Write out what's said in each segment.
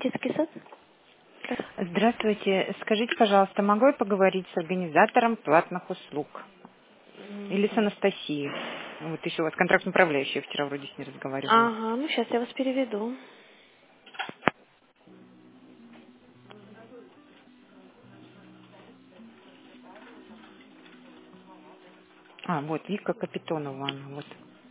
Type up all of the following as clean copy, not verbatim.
Детский сад? Здравствуйте. Скажите, пожалуйста, могу я поговорить с организатором платных услуг? Или с Анастасией? Вот еще у вас контракт управляющий, я вчера вроде с ней разговаривала. Ага, ну сейчас я вас переведу. А, вот, Вика Капитонова она, вот.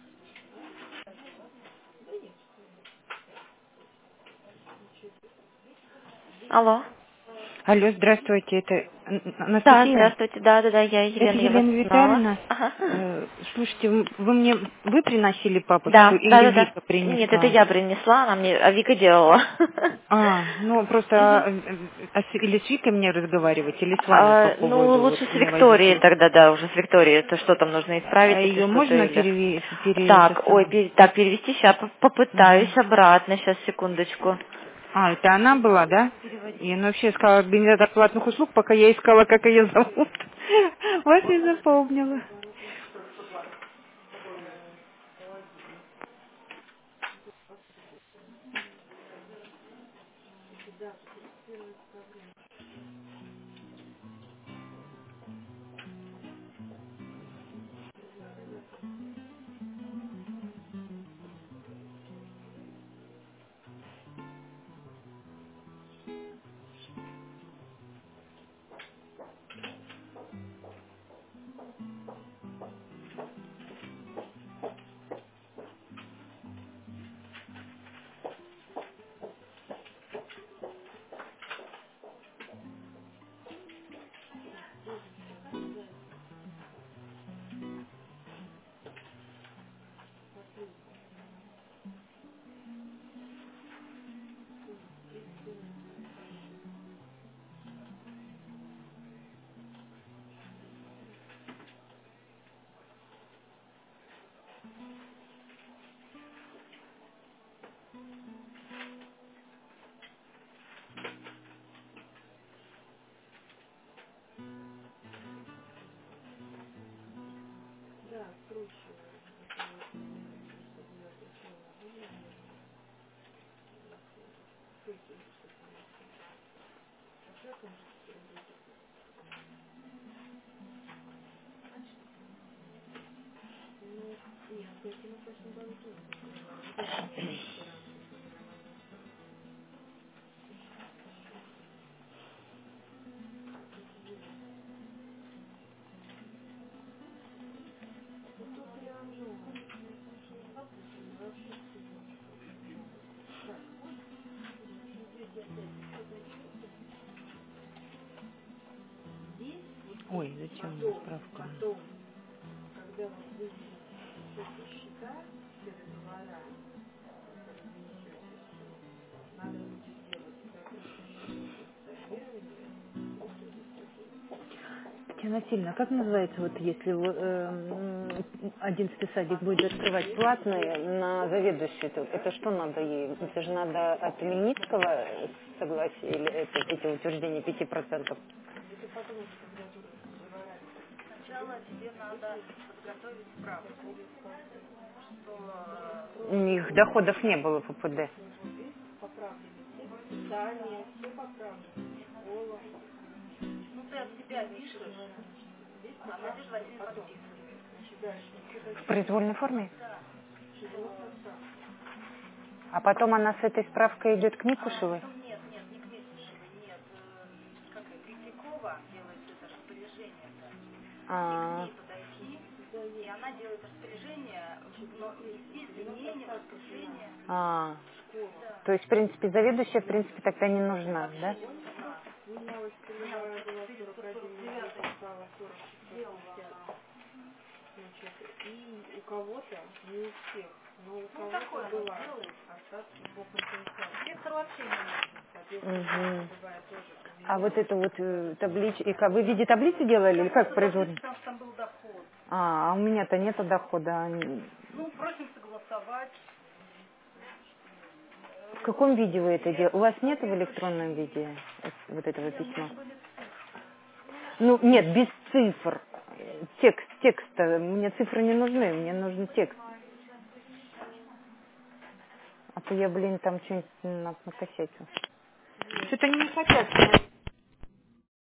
Алло. Алло, здравствуйте, это Да, Анастасия? здравствуйте. Да, я Это Елена, я вас Елена узнала. Витальевна. Ага. Слушайте, вы приносили папочку Да. или Вика Нет, это принесла? я принесла, она мне, а Вика делала. Ну просто Мгм. или с Викой мне разговаривать, или с вами по Ну, поводу вот лучше с мне Викторией водителя. тогда, да, уже с Викторией. Это что там нужно А исправить, если ее что-то можно или... это Так, ой, самое? так, перевести сейчас, попытаюсь Мгм. обратно, сейчас, секундочку. Это она была, да? И она вообще сказала организатор платных услуг, пока я искала, как ее зовут. Вас не запомнила. Ой, зачем мне справка? Татьяна Васильевна, а как называется, вот если 11 садик будет открывать платные на заведующей, это что надо ей? Это же надо от Леницкого согласие или эти утверждения 5%? У них доходов не было в ППД. В произвольной форме? А потом она с этой справкой идет к Никушевой? А, а, то есть, в принципе, заведующая, в принципе, тогда не нужна, да? Мгм. А вот это вот табличка, вы в виде таблицы делали или как производно? А у меня-то нету дохода. В каком виде вы это делаете? У вас нет в электронном виде вот этого письма? Ну, нет, без цифр. Текста. Мне цифры не нужны, мне нужен текст. А то я, там что-нибудь накосячу. это не соответственно